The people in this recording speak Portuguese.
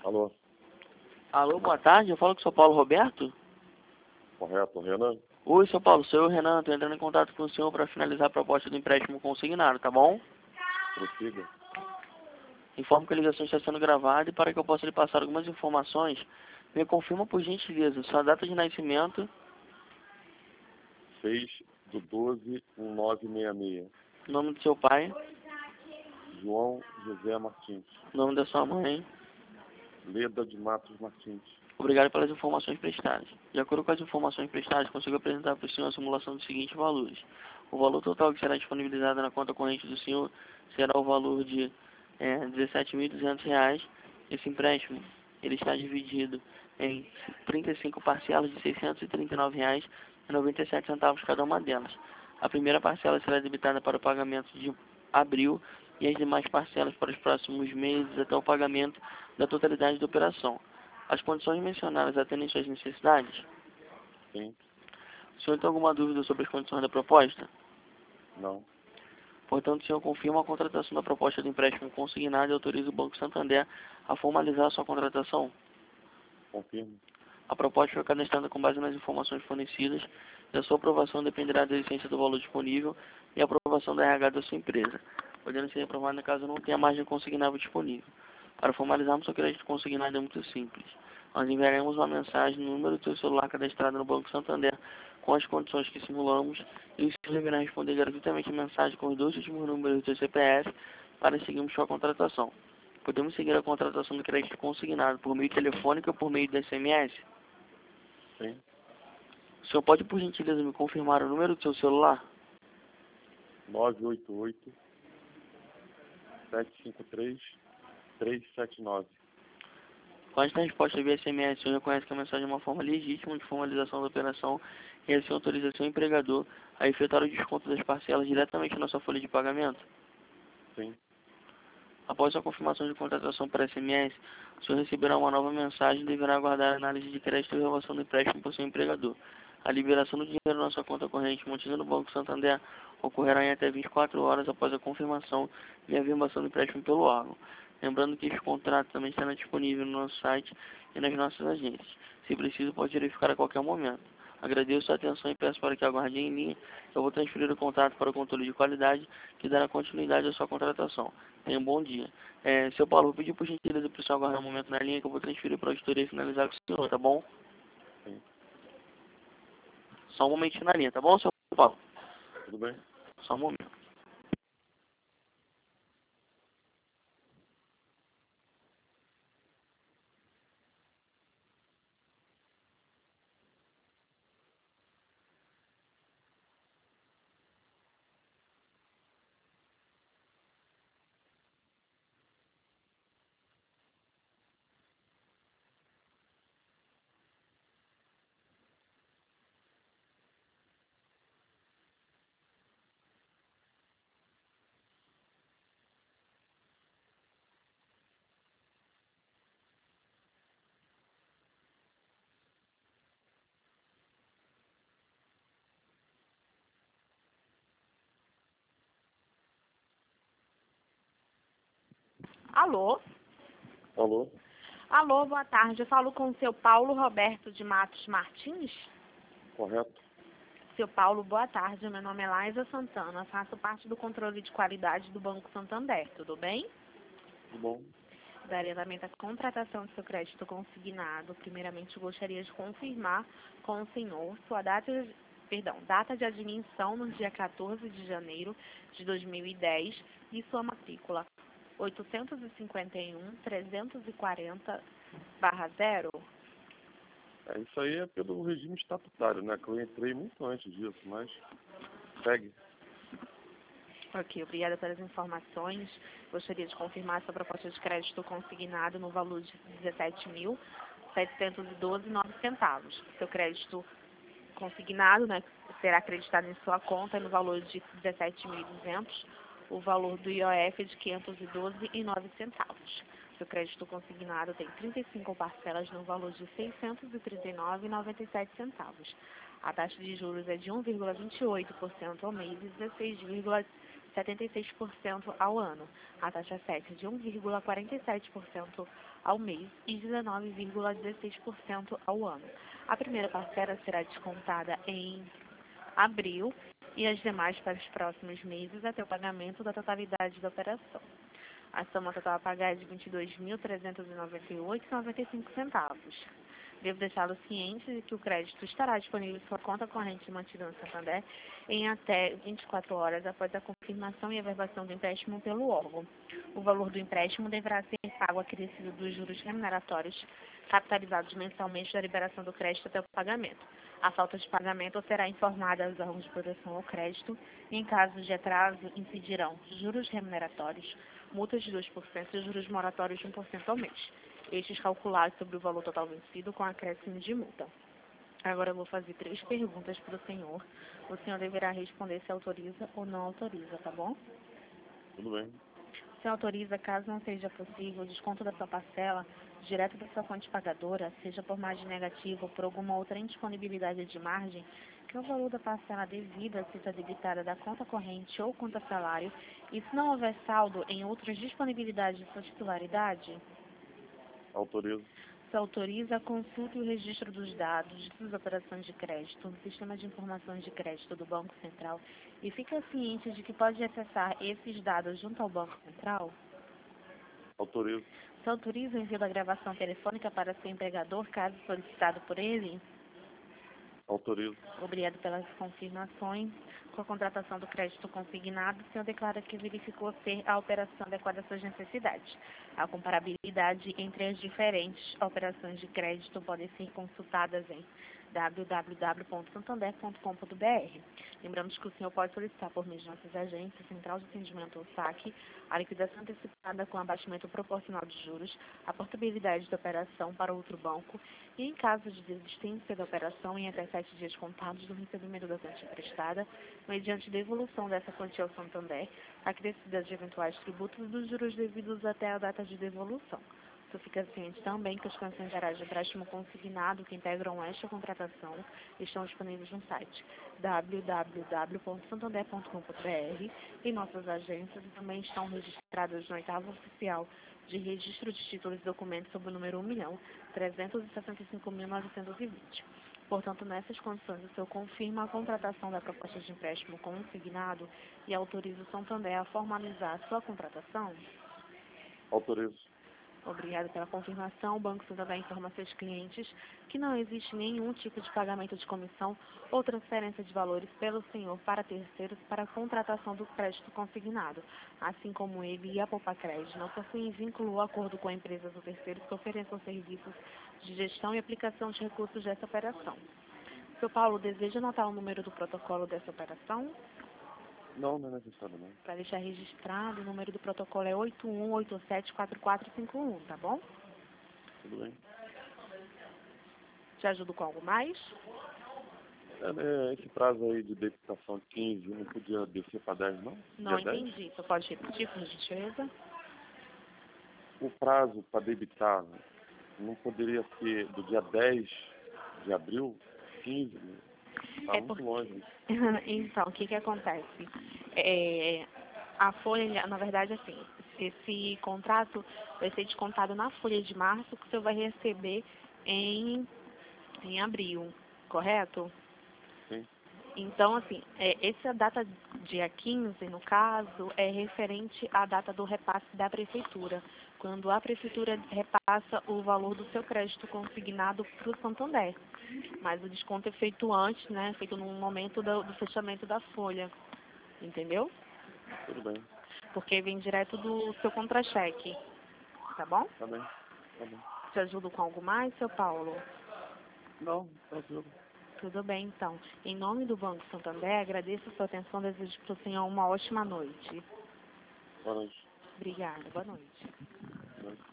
Alô, Alô, boa tarde, eu falo com o São Paulo Roberto? correto, Renan? Oi, São Paulo, sou eu, Renan, estou entrando em contato com o senhor para finalizar a proposta do empréstimo consignado, tá bom? Prossiga. Informo que a ligação está sendo gravada e para que eu possa lhe passar algumas informações, me confirma por gentileza sua data de nascimento, 6/12/1966. nome do seu pai, João José Martins. nome da sua mãe. Leda de Matos Martins. Obrigado pelas informações prestadas. De acordo com as informações prestadas, consigo apresentar para o senhor a simulação dos seguintes valores. O valor total que será disponibilizado na conta corrente do senhor será o valor de R$ 17.200. Esse empréstimo ele está dividido em 35 parcelas de R$ 639,97 cada uma delas. A primeira parcela será debitada para o pagamento de abril e as demais parcelas para os próximos meses até o pagamento da totalidade da operação. As condições mencionadas atendem suas necessidades? Sim? O senhor tem alguma dúvida sobre as condições da proposta? Não? Portanto, o senhor confirma a contratação da proposta de empréstimo consignado e autoriza o Banco Santander a formalizar a sua contratação? Confirmo. A proposta foi cadastrada com base nas informações fornecidas e a sua aprovação dependerá da existência do valor disponível e a aprovação da RH da sua empresa, podendo ser aprovada caso não tenha margem consignável disponível. Para formalizarmos seu crédito consignado é muito simples. Nós enviaremos uma mensagem no número do seu celular cadastrado no Banco Santander com as condições que simulamos e o senhor deverá responder gratuitamente a mensagem com os dois últimos números do seu CPF para seguirmos sua contratação. Podemos seguir a contratação do crédito consignado por meio telefônico ou por meio de SMS? Sim? O senhor pode, por gentileza, me confirmar o número do seu celular? 988-753-379. Com esta resposta via SMS, o senhor reconhece que a mensagem é uma forma legítima de formalização da operação e assim autoriza seu empregador a efetuar o desconto das parcelas diretamente na sua folha de pagamento? Sim? Após a confirmação de contratação por SMS, o senhor receberá uma nova mensagem e deverá aguardar a análise de crédito e renovação do empréstimo por seu empregador. A liberação do dinheiro na sua conta corrente mantida no Banco Santander ocorrerá em até 24 horas após a confirmação e a afirmação do empréstimo pelo órgão. Lembrando que este contrato também estará disponível no nosso site e nas nossas agências. Se preciso, pode verificar a qualquer momento. Agradeço a atenção e peço para que aguarde em linha. Eu vou transferir o contato para o controle de qualidade, que dará continuidade à sua contratação. Tenha um bom dia. Seu Paulo, vou pedir por gentileza para o senhor aguardar um momento na linha que eu vou transferir para a auditoria e finalizar com o senhor, tá bom? Sim. Só um momentinho na linha, tá bom, seu Paulo? Tudo bem? Só um momento. Alô? Alô? Alô, boa tarde. Eu falo com o seu Paulo Roberto de Matos Martins. Correto? Seu Paulo, boa tarde. Meu nome é Laísa Santana. Faço parte do controle de qualidade do Banco Santander. Tudo bem? Tudo bom? Daria andamento à contratação do seu crédito consignado. Primeiramente, gostaria de confirmar com o senhor sua data de admissão no dia 14 de janeiro de 2010 e sua matrícula 851-340/0. Isso aí é pelo regime estatutário, né? Que eu entrei muito antes disso, mas segue. Ok, obrigada pelas informações. Gostaria de confirmar sua proposta de crédito consignado no valor de R$ 17.712,09. Seu crédito consignado, né, será acreditado em sua conta no valor de R$ 17.200. O valor do IOF é de R$ 512,09. Seu crédito consignado tem 35 parcelas no valor de R$ 639,97. A taxa de juros é de 1,28% ao mês e 16,5% 76% ao ano. A taxa 7 de 1,47% ao mês e 19,16% ao ano. A primeira parcela será descontada em abril e as demais para os próximos meses até o pagamento da totalidade da operação. A soma total a pagar é de R$ 22.398,95. Devo deixá-lo ciente de que o crédito estará disponível em sua conta corrente mantida no Santander em até 24 horas após a confirmação e averbação do empréstimo pelo órgão. O valor do empréstimo deverá ser pago acrescido dos juros remuneratórios capitalizados mensalmente da liberação do crédito até o pagamento. A falta de pagamento será informada aos órgãos de proteção ao crédito e, em caso de atraso, incidirão juros remuneratórios, multas de 2% e juros moratórios de 1% ao mês. Estes calculados sobre o valor total vencido com acréscimo de multa. Agora eu vou fazer 3 perguntas para o senhor. O senhor deverá responder se autoriza ou não autoriza, tá bom? Tudo bem. O senhor autoriza, caso não seja possível, o desconto da sua parcela direto da sua fonte pagadora, seja por margem negativa ou por alguma outra indisponibilidade de margem, que o valor da parcela devida seja debitada da conta corrente ou conta salário, e se não houver saldo em outras disponibilidades de sua titularidade? Autorizo. Se autoriza a consulta e o registro dos dados de suas operações de crédito no Sistema de Informações de Crédito do Banco Central e fica ciente de que pode acessar esses dados junto ao Banco Central? Autorizo. Se autoriza o envio da gravação telefônica para seu empregador, caso solicitado por ele? Autorizo. Obrigado pelas confirmações. Com a contratação do crédito consignado, o senhor declara que verificou ser a operação adequada às suas necessidades. A comparabilidade entre as diferentes operações de crédito podem ser consultadas em www.santander.com.br. Lembramos que o senhor pode solicitar por meio de nossas agências, Central de Atendimento ou SAC, a liquidação antecipada com abatimento proporcional de juros, a portabilidade da operação para outro banco e, em caso de desistência da operação, em até 7 dias contados do recebimento da quantia emprestada, mediante devolução dessa quantia ao Santander, acrescida de eventuais tributos e dos juros devidos até a data de devolução. Você fica ciente também que as condições gerais de empréstimo consignado que integram esta contratação estão disponíveis no site www.santander.com.br e nossas agências também estão registradas no 8º Oficial de Registro de Títulos e Documentos sob o número 1.365.920. Portanto, nessas condições, o senhor confirma a contratação da proposta de empréstimo consignado e autoriza o Santander a formalizar a sua contratação? Autorizo. Obrigada pela confirmação. O Banco Santander informa a seus clientes que não existe nenhum tipo de pagamento de comissão ou transferência de valores pelo senhor para terceiros para a contratação do crédito consignado, assim como ele e a Poupacred não possuem vínculo ou acordo com empresas ou terceiros que ofereçam serviços de gestão e aplicação de recursos dessa operação. Seu Paulo, deseja anotar o número do protocolo dessa operação? Não, não é necessário, não. Para deixar registrado, o número do protocolo é 81874451, tá bom? Tudo bem. Te ajudo com algo mais? Esse prazo aí de debitação de 15 não podia descer para 10, não? Não Dia 10? entendi. Você pode repetir, por gentileza? O prazo para debitar não poderia ser do dia 10 de abril, 15? Está muito longe. Então, o que acontece? A folha, na verdade, assim, esse contrato vai ser descontado na folha de março, que o senhor vai receber em abril, correto? Sim. Então, assim, essa data, dia 15, no caso, é referente à data do repasse da prefeitura, quando a prefeitura repassa o valor do seu crédito consignado para o Santander. Mas o desconto é feito antes, né? Feito no momento do fechamento da folha. Entendeu? Tudo bem. Porque vem direto do seu contra-cheque. Tá bom? Tá bem. Tá bem. Te ajudo com algo mais, seu Paulo? Não, tranquilo. Tudo bem, então. Em nome do Banco Santander, agradeço a sua atenção e desejo para o senhor uma ótima noite. Boa noite. Obrigada. Boa noite. Boa noite.